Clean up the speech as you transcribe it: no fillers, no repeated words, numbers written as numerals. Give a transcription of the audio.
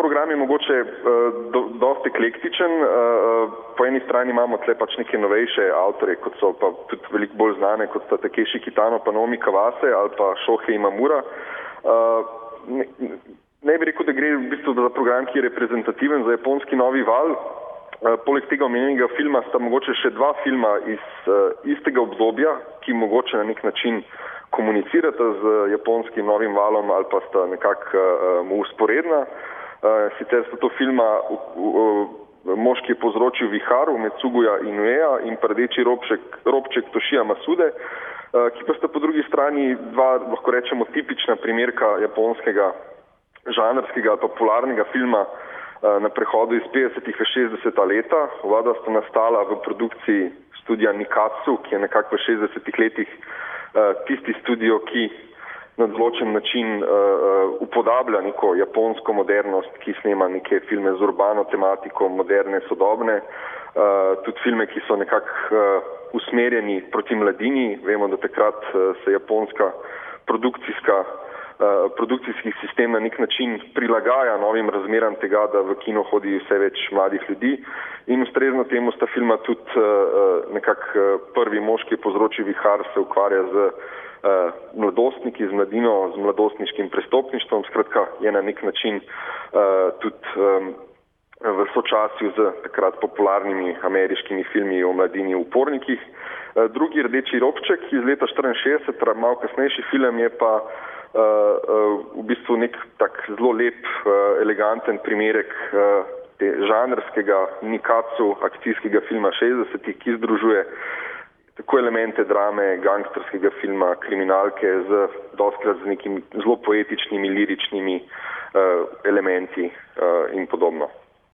program je mogoče dosti eklektičen. Po eni strani imamo tle pač neke novejše avtore, kot so pa tudi veliko bolj znane, kot sta Takeshi Kitano pa Naomi Kawase ali pa Shohei Imamura. Ne bi rekel, da gre v bistvu za program, ki je reprezentativen za japonski novi val. Poleg tega omenjenega filma sta mogoče še dva filma iz istega obdobja, ki mogoče na nek način komunicirata z japonskim novim valom ali pa sta nekako mu usporedna. Sicer sta to filma Mož, ki je povzročil viharu Metsuguja Inueja in pa Rdeči robček Toshija Masude, ki pa sta po drugi strani dva, lahko rečemo, tipična primerka japonskega žanrskega ali popularnega filma na prehodu iz 50. v 60. leta. Oba sta nastala v produkciji studija Nikatsu, ki je nekako v 60. letih tisti studio, ki na določen način upodablja neko japonsko modernost, ki snema neke filme z urbano tematiko, moderne, sodobne, tudi filme, ki so nekako usmerjeni proti mladini. Vemo, da takrat se japonska produkcijski sistem na nek način prilagaja novim razmeram tega, da v kino hodi vse več mladih ljudi in ustrezno temu sta filma tudi nekako Prvi mož, ki je povzročil vihar, se ukvarja z mladostniki, z mladino, z mladostniškim prestopništvom. Skratka, je na nek način tudi v sočasju z takrat popularnimi ameriškimi filmi o mladini v upornikih. Drugi Rdeči robček iz leta 1964, malo kasnejši film, je pa v bistvu nek tak zelo lep, eleganten primerek žanrskega Nikatsu akcijskega filma 60-ih, ki združuje tako elemente drame, gangsterskega filma, kriminalke dostikrat z nekimi zelo poetičnimi, liričnimi elementi in podobno.